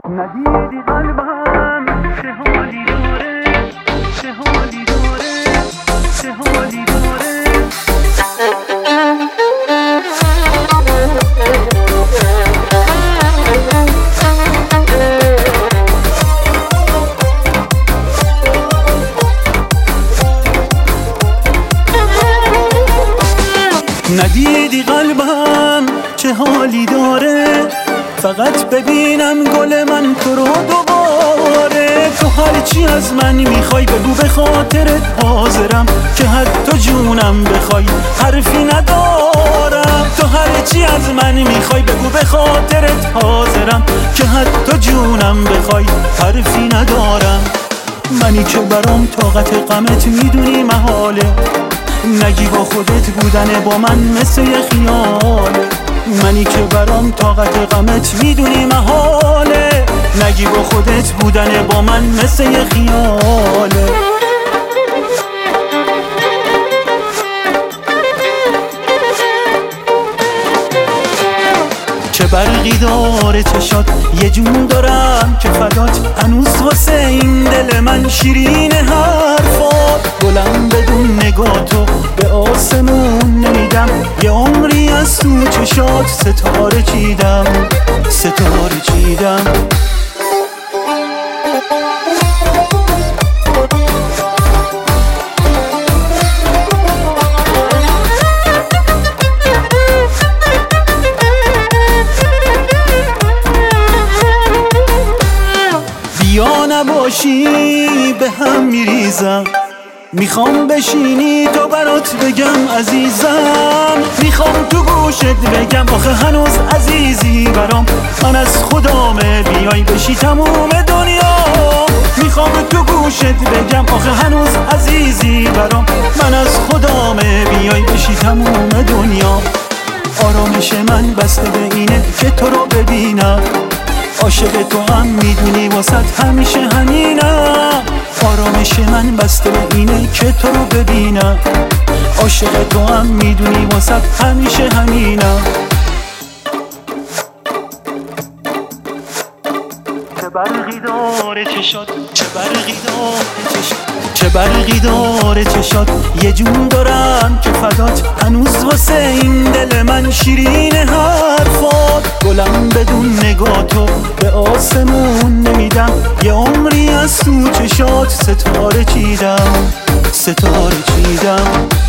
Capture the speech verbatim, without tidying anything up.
ندیدی قلبم چه حالی داره، چه حالی داره، چه حالی داره. ندیدی قلبم چه حالی داره، فقط ببینم گل من تو رو دوباره. تو هرچی از من میخوای بگو به خاطرت حاضرم، که حتی جونم بخوای حرفی ندارم. تو هرچی از من میخوای بگو به خاطرت حاضرم، که حتی جونم بخوای حرفی ندارم. منی که برام طاقت غمت میدونی محاله، نگی با خودت بودن با من مثل یه خیاله. منی که برام طاقت غمت میدونی محاله، نگی با خودت بودن با من مثل یه خیاله. چه برقی داره چشات، یه جون دارم که فدات، هنوز واسه این دل من شیرین حرفات. گلم بدون نگاه تو به آسمون نمیدم، یه عمری از تو چشات ستاره چیدم، ستاره چیدم. یا نباشی به هم میریزم، میخوام بشینی تو برات بگم عزیزم. میخوام تو گوشت بگم آخه هنوز عزیزی برام، من از خدامه بیای بشی تموم دنیا. میخوام تو گوشت بگم آخه هنوز عزیزی برام، من از خدامه بیای بشی تموم دنیا. آرامش من بسته به اینه که تو رو ببینم، عاشق تو هم میدونی واسط همیشه همینم. آرامش من بسته به اینه که تو رو ببینم، عاشق تو هم میدونی واسط همیشه همینم. چه برقی داره چشات، چه برقی داره چشات، چه برقی داره چشات، یه جون دارم که فدات، هنوز واسه این دل من شیرین حرفات. گلم بدون نگاه تو به آسمون نمیدم، یه عمری از تو چشات ستاره چیدم، ستاره چیدم.